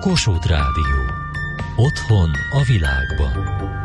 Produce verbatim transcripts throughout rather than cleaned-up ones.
Kossuth Rádió. Otthon a világban.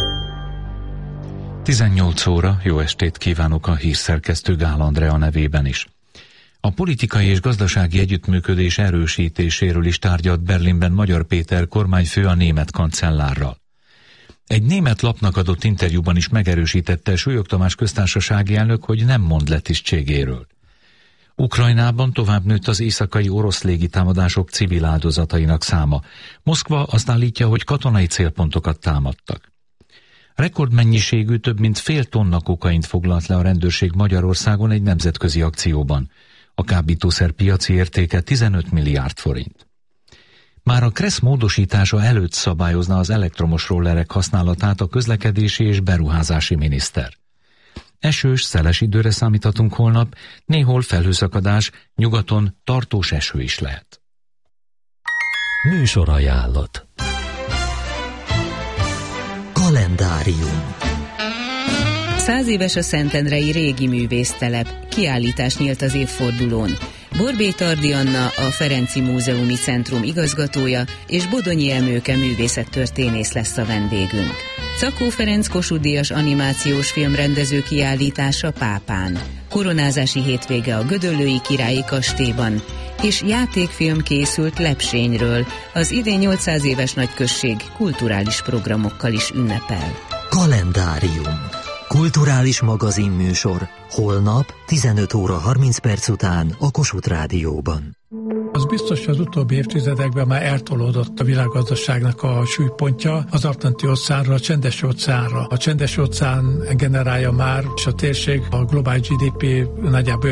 tizennyolc óra, jó estét kívánok a hírszerkesztő Gál Andrea nevében is. A politikai és gazdasági együttműködés erősítéséről is tárgyalt Berlinben Magyar Péter kormányfő a német kancellárral. Egy német lapnak adott interjúban is megerősítette Súlyog Tamás köztársasági elnök, hogy nem mond le tisztségéről. Ukrajnában tovább nőtt az éjszakai orosz légitámadások civil áldozatainak száma. Moszkva azt állítja, hogy katonai célpontokat támadtak. Rekordmennyiségű, több mint fél tonna kokaint foglalt le a rendőrség Magyarországon egy nemzetközi akcióban. A kábítószer piaci értéke tizenöt milliárd forint. Már a KRESZ módosítása előtt szabályozna az elektromos rollerek használatát a közlekedési és beruházási miniszter. Esős, szeles időre számíthatunk holnap, néhol felhőszakadás, nyugaton tartós eső is lehet. Műsorajánlat. Kalendárium. Száz éves a szentendrei régi művésztelep, kiállítás nyílt az évfordulón. Borbély Tardi Anna, a Ferenci Múzeumi Centrum igazgatója, és Bodonyi Emőke művészettörténész lesz a vendégünk. Czakó Ferenc Kossuth-díjas animációs filmrendező kiállítása Pápán. Koronázási hétvége a Gödöllői Királyi Kastélyban, és játékfilm készült Lepsényről, az idén nyolcszáz éves nagyközség kulturális programokkal is ünnepel. Kalendárium. Kulturális magazinműsor. Holnap tizenöt óra harminc perc után a Kossuth Rádióban. Az biztos, hogy az utóbbi évtizedekben már eltolódott a világgazdaságnak a súlypontja az Atlanti-óceánra, a Csendes-óceánra. A Csendes-óceán generálja már, és a térség, a globális gé dé pé nagyjából